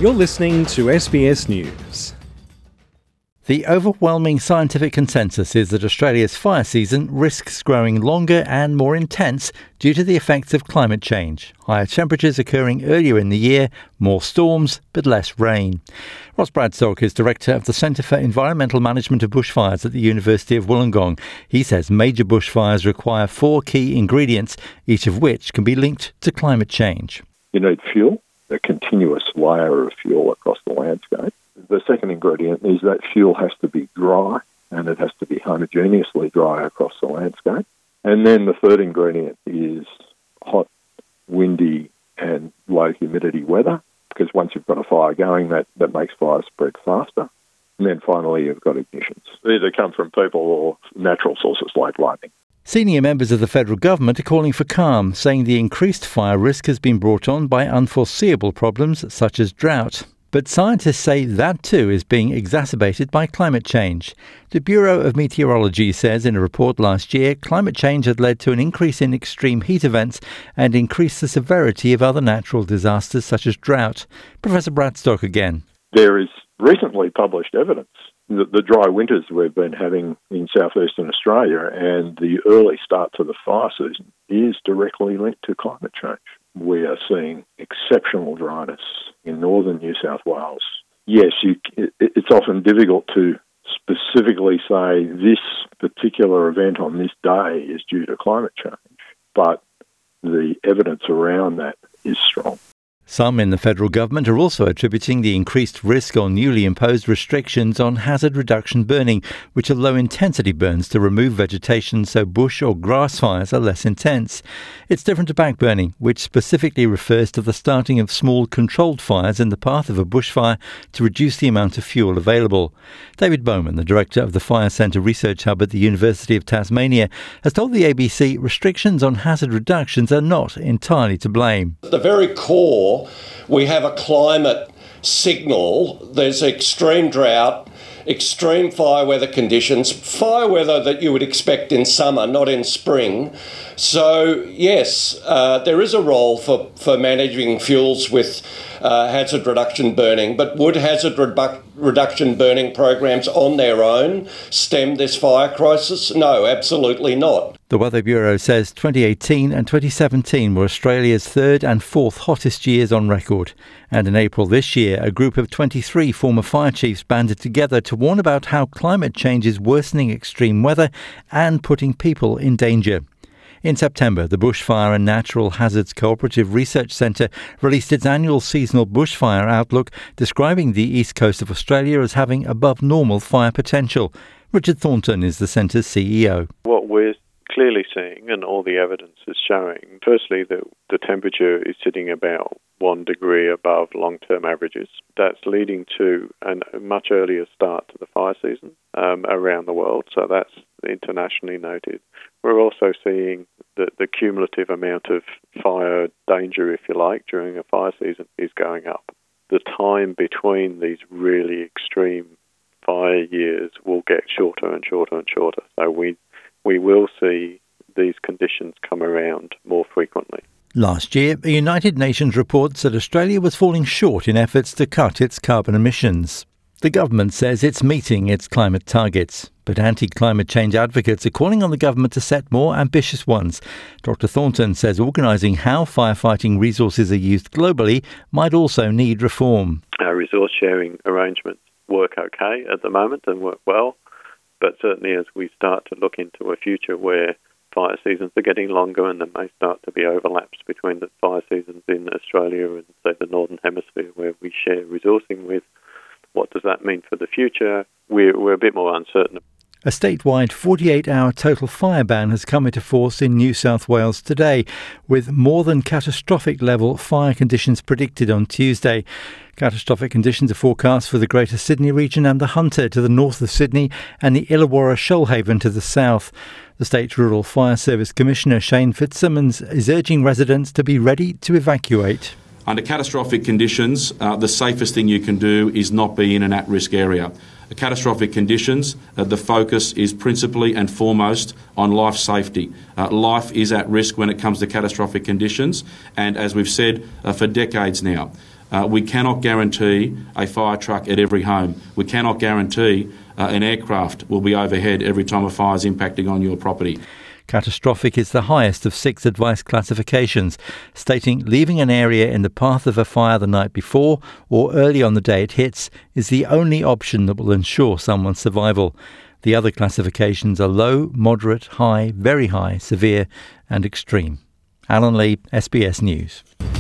You're listening to SBS News. The overwhelming scientific consensus is that Australia's fire season risks growing longer and more intense due to the effects of climate change. Higher temperatures occurring earlier in the year, more storms, but less rain. Ross Bradstock is Director of the Centre for Environmental Management of Bushfires at the University of Wollongong. He says major bushfires require 4 key ingredients, each of which can be linked to climate change. You need fuel, a continuous layer of fuel across the landscape. The second ingredient is that fuel has to be dry, and it has to be homogeneously dry across the landscape. And then the third ingredient is hot, windy and low humidity weather, because once you've got a fire going, that makes fires spread faster. And then finally you've got ignitions. They either come from people or natural sources like lightning. Senior members of the federal government are calling for calm, saying the increased fire risk has been brought on by unforeseeable problems such as drought. But scientists say that too is being exacerbated by climate change. The Bureau of Meteorology says in a report last year, climate change had led to an increase in extreme heat events and increased the severity of other natural disasters such as drought. Professor Bradstock again. There is recently published evidence that the dry winters we've been having in southeastern Australia and the early start to the fire season is directly linked to climate change. We are seeing exceptional dryness in northern New South Wales. Yes, it's often difficult to specifically say this particular event on this day is due to climate change, but the evidence around that is strong. Some in the federal government are also attributing the increased risk on newly imposed restrictions on hazard reduction burning, which are low-intensity burns to remove vegetation so bush or grass fires are less intense. It's different to backburning, which specifically refers to the starting of small controlled fires in the path of a bushfire to reduce the amount of fuel available. David Bowman, the director of the Fire Centre Research Hub at the University of Tasmania, has told the ABC restrictions on hazard reductions are not entirely to blame. At the very core, we have a climate signal. There's extreme drought, extreme fire weather conditions, fire weather that you would expect in summer, not in spring. So, yes, there is a role for managing fuels with hazard reduction burning, but would hazard reduction burning programs on their own stem this fire crisis? No, absolutely not. The Weather Bureau says 2018 and 2017 were Australia's third and fourth hottest years on record. And in April this year, a group of 23 former fire chiefs banded together to warn about how climate change is worsening extreme weather and putting people in danger. In September, the Bushfire and Natural Hazards Cooperative Research Centre released its annual seasonal bushfire outlook, describing the east coast of Australia as having above normal fire potential. Richard Thornton is the centre's CEO. What we're clearly seeing, and all the evidence is showing, firstly, that the temperature is sitting about 1 degree above long-term averages. That's leading to a much earlier start to the fire season around the world, so that's internationally noted. We're also seeing that the cumulative amount of fire danger, if you like, during a fire season is going up. The time between these really extreme fire years will get shorter and shorter and shorter, so we will see these conditions come around more frequently. Last year, the United Nations reports that Australia was falling short in efforts to cut its carbon emissions. The government says it's meeting its climate targets, but anti-climate change advocates are calling on the government to set more ambitious ones. Dr. Thornton says organising how firefighting resources are used globally might also need reform. Our resource sharing arrangements work okay at the moment and work well, but certainly as we start to look into a future where fire seasons are getting longer and there may start to be overlaps between the fire seasons in Australia and, say, the Northern Hemisphere where we share resourcing with, what does that mean for the future? We're a bit more uncertain. A statewide 48-hour total fire ban has come into force in New South Wales today, with more than catastrophic level fire conditions predicted on Tuesday. Catastrophic conditions are forecast for the Greater Sydney region and the Hunter to the north of Sydney and the Illawarra Shoalhaven to the south. The State Rural Fire Service Commissioner Shane Fitzsimmons is urging residents to be ready to evacuate. Under catastrophic conditions, the safest thing you can do is not be in an at-risk area. Catastrophic conditions, the focus is principally and foremost on life safety. Life is at risk when it comes to catastrophic conditions, and as we've said for decades now, We cannot guarantee a fire truck at every home. We cannot guarantee an aircraft will be overhead every time a fire is impacting on your property. Catastrophic is the highest of 6 advice classifications, stating leaving an area in the path of a fire the night before or early on the day it hits is the only option that will ensure someone's survival. The other classifications are low, moderate, high, very high, severe and extreme. Alan Lee, SBS News.